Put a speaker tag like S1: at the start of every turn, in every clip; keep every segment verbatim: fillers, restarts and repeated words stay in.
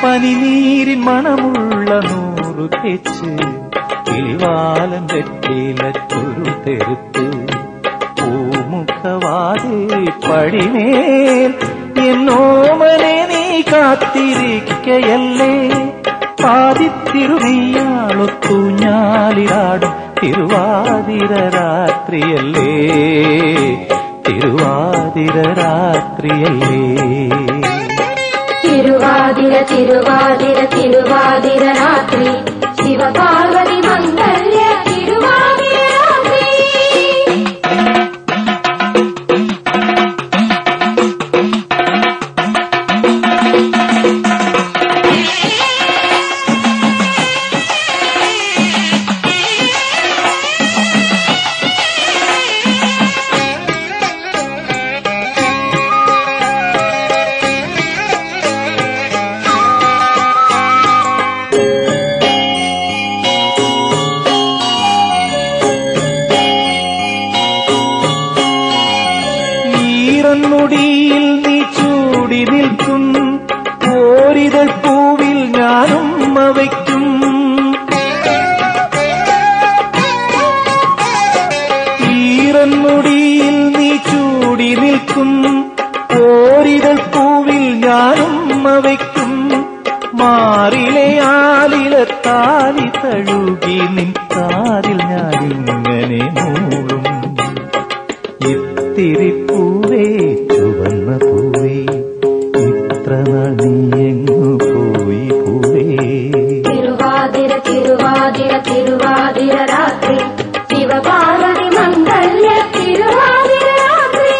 S1: പനിനീരിൻ മണമുള്ള നൂറു തെച്ച് കിളിവാലം വെറ്റിലച്ചൊരു തെരുത്ത് പൂമുഖവാതിൽ പടിമേൽ എന്നോമനെ നീ കാത്തിരിക്കയല്ലേ പാതിത്തിരുനീയാളൊത്തു ഞാലിലാടും തിരുവാതിര രാത്രിയല്ലേ തിരുവാതിര രാത്രിയല്ലേ
S2: തിരുവാതിര തിരുവാതിര തിരുവാതിര രാത്രി ശിവപാർവതി മംഗല്യ തിരുവാതിര രാത്രി
S1: മുടിയിൽ നീ ചൂടി നിൽക്കും ഓരിതൾ പൂവിൽ ഞാനും വയ്ക്കും ഈറൻമുടിയിൽ നീ ചൂടി നിൽക്കും ഓരിതൾ പൂവിൽ ഞാനും വയ്ക്കും മാറിലെ ആലിലെ താലി തഴുകി നിൻകാതിൽ ഞാനിങ്ങനെ മൂളും ഇത്തിരിപ്പൂവേ ചുവന്ന പൂവേ ഇത്ര നാൾ നീ എങ്ങു പോയി പൂവേ
S2: തിരുവാതിര തിരുവാതിര തിരുവാതിര രാത്രി ശിവപാർവതി മംഗല്യ തിരുവാതിര രാത്രി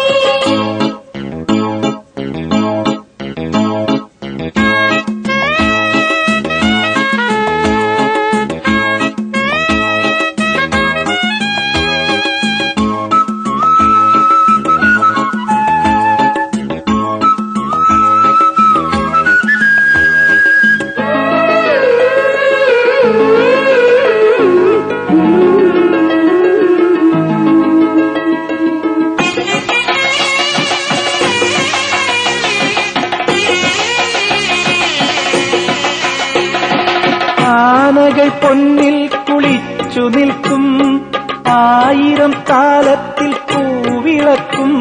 S1: ആനകൾ പൊന്നിൽ കുളിച്ചു നിൽക്കും ആയിരം കാലത്തിൽ പൂവിളക്കും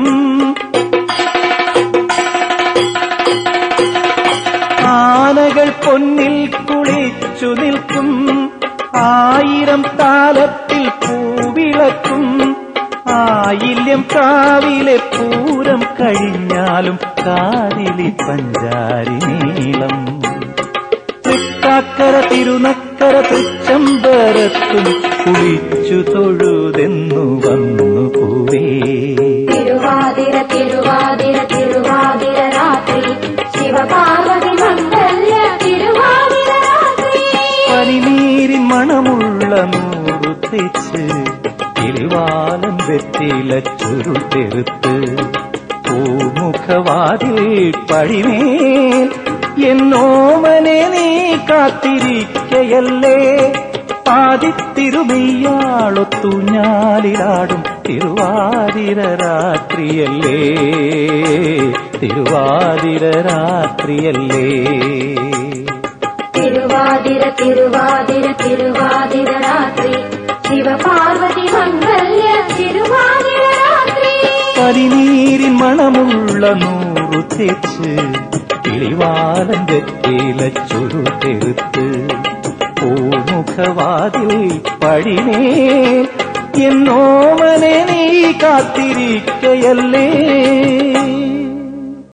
S1: ആനകൾ പൊന്നിൽ കുളിച്ചു നിൽക്കും ആയിരം കാലത്തിൽ പൂവിളക്കും ആയില്യം കാവിലെ പൂരം കഴിഞ്ഞാലും കാതിലി പഞ്ചാരി നീളം തൃക്കാക്കര തിരുനക്കര തൃച്ചംബരത്തും കുളിച്ചു തൊഴുതെന്നു വന്നു പൂവേ
S2: തിരുവാതിര തിരുവാതിര തിരുവാതിര രാത്രി ശിവപാർവതി മംഗല്യ തിരുവാതിര രാത്രി
S1: പനിനീരിൻ മണമുള്ള നൂറു തെച്ച് കിളിവാലം വെറ്റിലച്ചൊരു തെരുത്ത് പൂമുഖവാതിൽ പടിമേൽ എന്നോമനെ നീ കാത്തിരിക്കയല്ലേ പാതിത്തിരുമീയാളൊത്തു ഞാലിലാടും തിരുവാതിര രാത്രിയല്ലേ തിരുവാതിര രാത്രിയല്ലേ
S2: തിരുവാതിര തിരുവാതിര തിരുവാതിര രാത്രി ശിവപാർവതി മംഗല്യ തിരുവാതിര രാത്രി
S1: പനിനീരിൻ മണമുള്ള നൂറു തെച്ച് കിളിവാലം വെറ്റിലച്ചൊരു തെരുത്ത് പൂമുഖവാതിൽ പടിമേൽ എന്നോമനെ നീ കാത്തിരിക്കയല്ലേ